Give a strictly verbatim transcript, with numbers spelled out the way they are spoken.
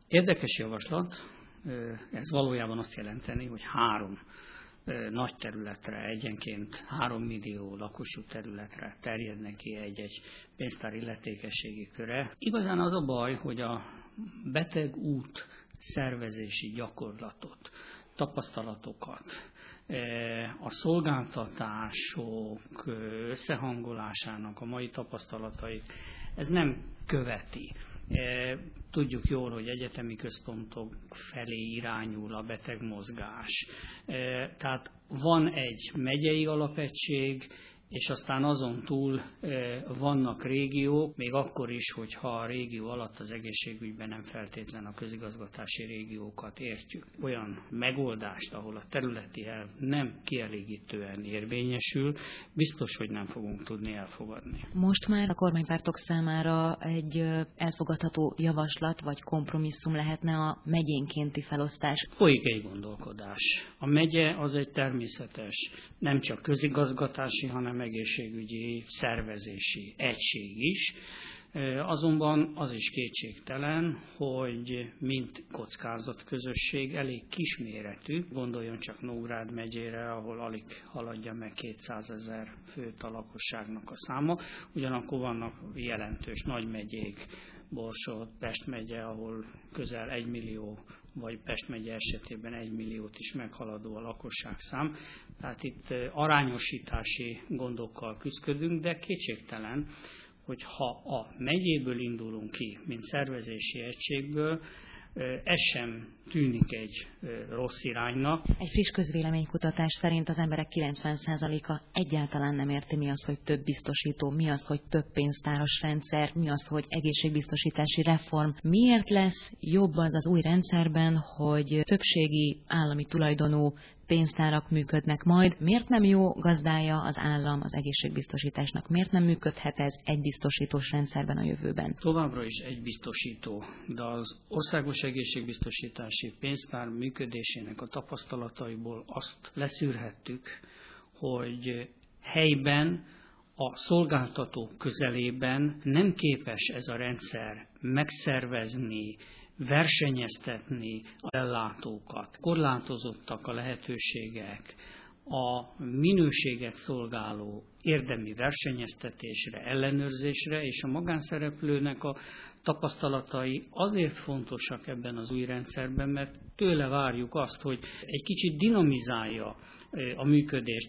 Érdekes javaslat, ez valójában azt jelenteni, hogy három nagy területre, egyenként három millió lakosú területre terjedne ki egy-egy pénztár illetékességi köre. Igazán az a baj, hogy a betegút szervezési gyakorlatot, tapasztalatokat, a szolgáltatások összehangolásának a mai tapasztalatait, ez nem követi. Tudjuk jól, hogy egyetemi központok felé irányul a betegmozgás. Tehát van egy megyei alapegység, és aztán azon túl vannak régiók, még akkor is, hogyha a régió alatt az egészségügyben nem feltétlen a közigazgatási régiókat értjük. Olyan megoldást, ahol a területi elv nem kielégítően érvényesül, biztos, hogy nem fogunk tudni elfogadni. Most már a kormánypártok számára egy elfogadható javaslat vagy kompromisszum lehetne a megyénkénti felosztás. Folyik egy gondolkodás. A megye az egy természetes, nem csak közigazgatási, hanem egészségügyi szervezési egység is. Azonban az is kétségtelen, hogy mint kockázatközösség elég kisméretű, gondoljon csak Nógrád megyére, ahol alig haladja meg kétszázezer főt a lakosságnak a száma, ugyanakkor vannak jelentős nagymegyék, Borsod, Pest megye, ahol közel egy millió, vagy Pest megye esetében egy milliót is meghaladó a lakosságszám. Tehát itt arányosítási gondokkal küzdködünk, de kétségtelen, hogy ha a megyéből indulunk ki, mint szervezési egységből, ez sem tűnik egy rossz iránynak. Egy friss közvéleménykutatás szerint az emberek kilencven százaléka egyáltalán nem érti, mi az, hogy több biztosító, mi az, hogy több pénztáros rendszer, mi az, hogy egészségbiztosítási reform. Miért lesz jobb az az új rendszerben, hogy többségi állami tulajdonú pénztárak működnek majd? Miért nem jó gazdája az állam az egészségbiztosításnak? Miért nem működhet ez egy biztosítós rendszerben a jövőben? Továbbra is egy biztosító, de az országos egészségbiztosítási pénztár működésének a tapasztalataiból azt leszűrhettük, hogy helyben, a szolgáltatók közelében nem képes ez a rendszer megszervezni, versenyeztetni a ellátókat. Korlátozottak a lehetőségek a minőséget szolgáló érdemi versenyeztetésre, ellenőrzésre, és a magánszereplőnek a tapasztalatai azért fontosak ebben az új rendszerben, mert tőle várjuk azt, hogy egy kicsit dinamizálja a működést.